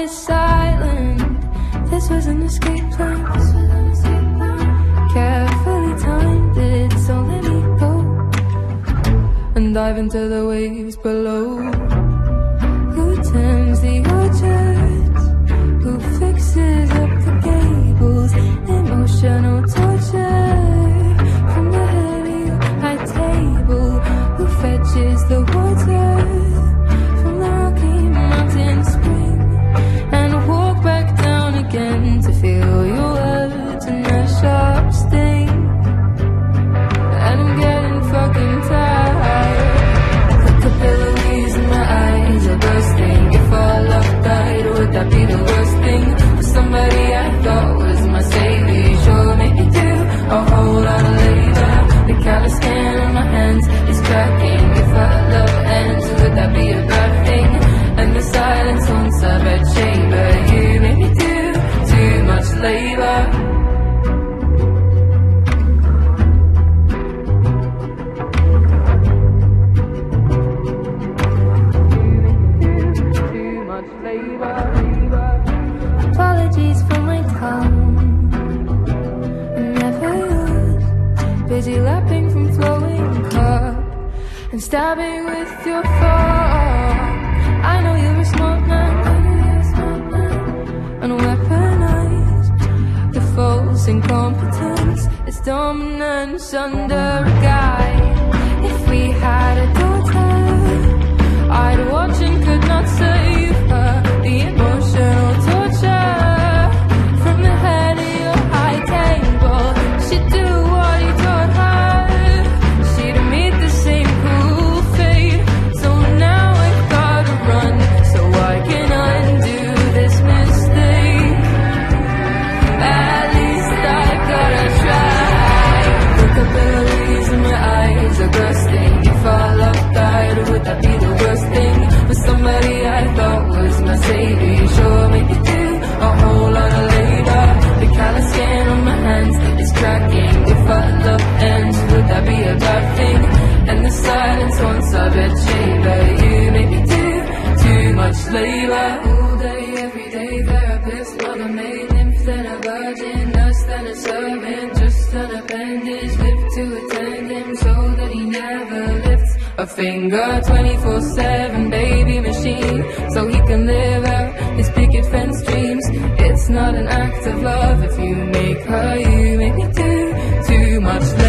is silent. This was an escape plan. Carefully timed it, so let me go and dive into the waves below. Who turns the urges? Who fixes up the cables? Emotional torture from the heavy high table. Who fetches the water from the rocky mountain spring and walk back down again to feel your words and a sharp sting? And I'm getting fucking tired. The capillaries in my eyes are bursting. If our love died, would that be the worst thing? For somebody I thought was my savior, sure make me do a whole lot of labor. The callous skin on my hands is cracking. If our love ends, would that be a bad thing? And the silence haunts our bedchamber. You make me do too much labor. Apologies for my tongue, I never used. Busy lapping from flowing cup and stabbing with your fork. I know you're a smart man, and weaponize the false incompetence. It's dominance under a guy. If we had a daughter, I'd watch and could not save her. The emotional torture from the head of your high table. She'd do what you taught her. She'd meet the same cruel fate. So now I've gotta run so I can undo this mistake. At least I've gotta try. The capillaries in my eyes are bursting. If our love died, would that be the worst thing? For somebody I thought was my savior, sure make it do a whole lot of labor. The callous skin on my hands is cracking. If our love ends, would that be a bad thing? And the silence haunts our bedchamber. You make me do too much labor. All day, every day, therapist, mother made nymph, then a virgin, nurse, then a servant, just an appendage, live to attend him so that he never lifts a finger. 24/7 baby machine, so he can live out his picket fence dreams. It's not an act of love if you make her. You make me do too much love.